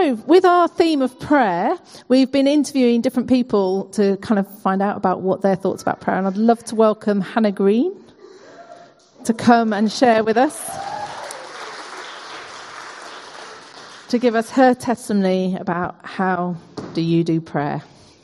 So with our theme of prayer, we've been interviewing different people to kind of find out about what their thoughts about prayer. And I'd love to welcome Hannah Green to come and share with us, to give us her testimony about how do you do prayer.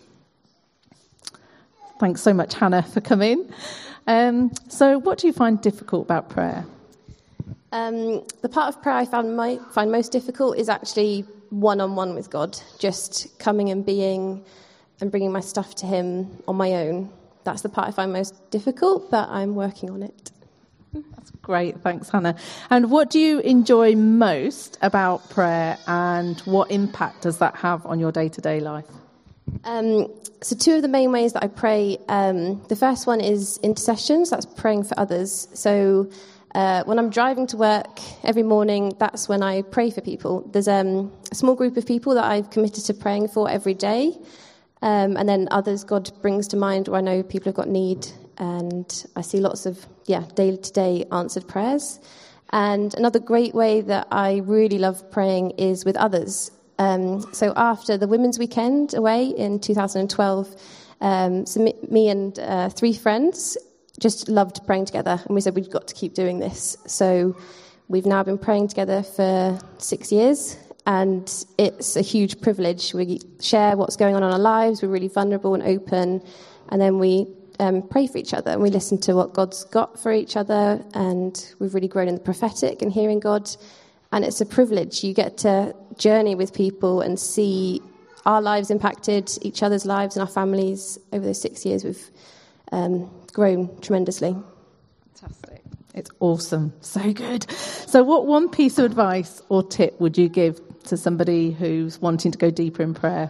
Thanks so much, Hannah, for coming. So what do you find difficult about prayer? The part of prayer I find most difficult is actually one-on-one with God, just coming and being and bringing my stuff to him on my own. That's the part I find most difficult, but I'm working on it. That's great. Thanks, Hannah. And what do you enjoy most about prayer, and what impact does that have on your day-to-day life? So two of the main ways that I pray, the first one is intercessions, that's praying for others. So when I'm driving to work every morning, that's when I pray for people. There's a small group of people that I've committed to praying for every day, and then others God brings to mind where I know people have got need, and I see lots of day-to-day answered prayers. And another great way that I really love praying is with others. So after the Women's Weekend away in 2012, me and 3 friends just loved praying together, and we said we've got to keep doing this. So we've now been praying together for 6 years, and it's a huge privilege. We share what's going on in our lives, we're really vulnerable and open, and then we pray for each other, and we listen to what God's got for each other, and we've really grown in the prophetic and hearing God. And it's a privilege. You get to journey with people and see our lives impacted, each other's lives and our families. Over those 6 years, we've grown tremendously. Fantastic. It's awesome. So good. So what one piece of advice or tip would you give to somebody who's wanting to go deeper in prayer?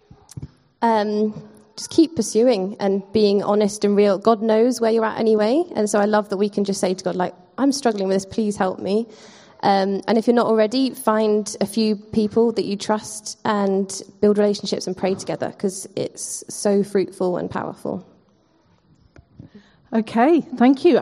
Just keep pursuing and being honest and real. God knows where you're at anyway. And so I love that we can just say to God, like, I'm struggling with this, please help me. And if you're not already, find a few people that you trust and build relationships and pray together, because it's so fruitful and powerful. Okay, thank you.